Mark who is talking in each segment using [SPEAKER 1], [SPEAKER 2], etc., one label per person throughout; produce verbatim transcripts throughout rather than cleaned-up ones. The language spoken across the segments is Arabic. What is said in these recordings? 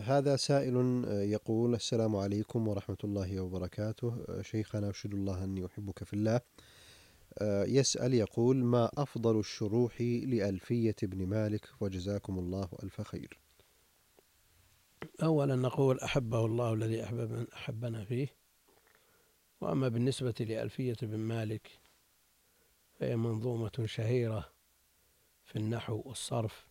[SPEAKER 1] هذا سائل يقول: السلام عليكم ورحمة الله وبركاته. شيخنا، أشهد الله أني أحبك في الله. يسأل يقول: ما أفضل الشروح لألفية ابن مالك؟ وجزاكم الله ألف خير.
[SPEAKER 2] أولا نقول أحبه الله الذي أحبب أحبنا فيه. وأما بالنسبة لألفية ابن مالك فهي منظومة شهيرة في النحو والصرف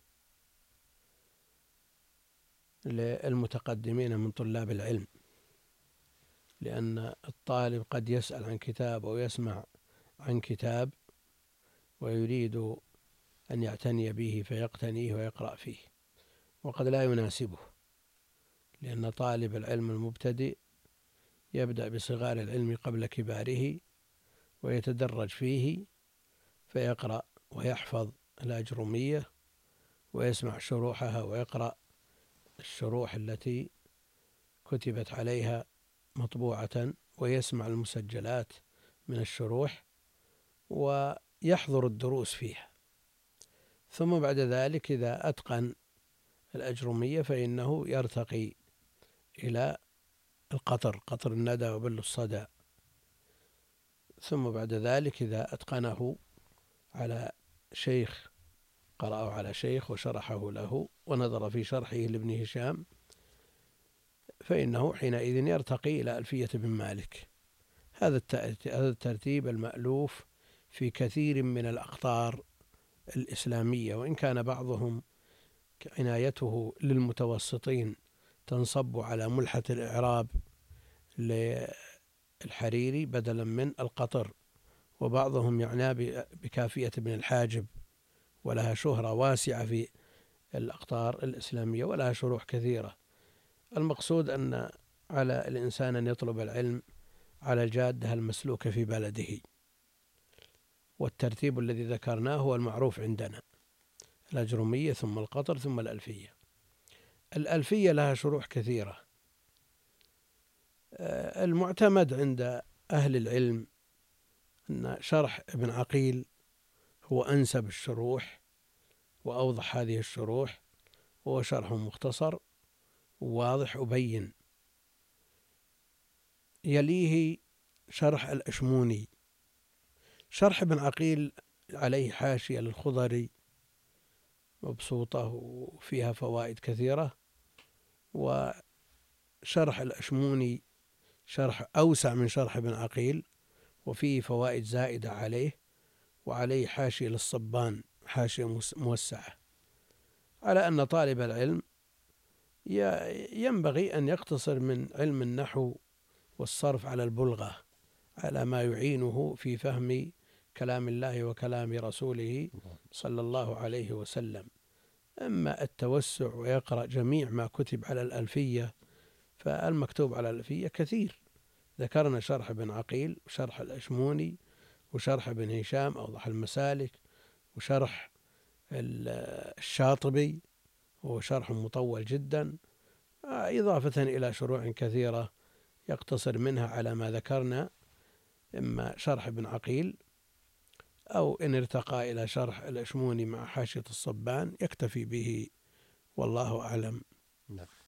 [SPEAKER 2] للمتقدمين من طلاب العلم، لأن الطالب قد يسأل عن كتاب أو يسمع عن كتاب ويريد أن يعتني به فيقتنيه ويقرأ فيه، وقد لا يناسبه، لأن طالب العلم المبتدئ يبدأ بصغار العلم قبل كباره ويتدرج فيه، فيقرأ ويحفظ الأجرمية ويسمع شروحها ويقرأ الشروح التي كتبت عليها مطبوعة، ويسمع المسجلات من الشروح ويحضر الدروس فيها. ثم بعد ذلك إذا أتقن الأجرمية فإنه يرتقي إلى القطر، قطر الندى وبل الصدى. ثم بعد ذلك إذا أتقنه على شيخ، قرأه على شيخ وشرحه له ونظر في شرحه لابن هشام، فإنه حينئذ يرتقي إلى ألفية بن مالك. هذا الترتيب المألوف في كثير من الأقطار الإسلامية، وإن كان بعضهم عنايته للمتوسطين تنصب على ملحة الإعراب للحريري بدلا من القطر، وبعضهم يعنى بكافية ابن الحاجب، ولها شهرة واسعة في الأقطار الإسلامية ولها شروح كثيرة. المقصود أن على الإنسان أن يطلب العلم على الجادة المسلوكة في بلده، والترتيب الذي ذكرناه هو المعروف عندنا: الأجرمية ثم القطر ثم الألفية. الألفية لها شروح كثيرة. المعتمد عند أهل العلم أن شرح ابن عقيل هو أنسب الشروح وأوضح هذه الشروح، وهو شرح مختصر واضح وبين. يليه شرح الأشموني. شرح ابن عقيل عليه حاشية للخضري مبسوطة وفيها فوائد كثيرة، وشرح الأشموني شرح أوسع من شرح ابن عقيل وفيه فوائد زائدة عليه، وعليه حاشية للصبان، حاشية موسعة. على أن طالب العلم ينبغي أن يقتصر من علم النحو والصرف على البلغة، على ما يعينه في فهم كلام الله وكلام رسوله صلى الله عليه وسلم. أما التوسع ويقرأ جميع ما كتب على الألفية، فالمكتوب على الألفية كثير. ذكرنا شرح ابن عقيل وشرح الأشموني وشرح ابن هشام أوضح المسالك وشرح الشاطبي وهو شرح مطول جدا، إضافة إلى شروح كثيرة يقتصر منها على ما ذكرنا، إما شرح ابن عقيل أو إن ارتقى إلى شرح الأشموني مع حاشية الصبان يكتفي به، والله أعلم.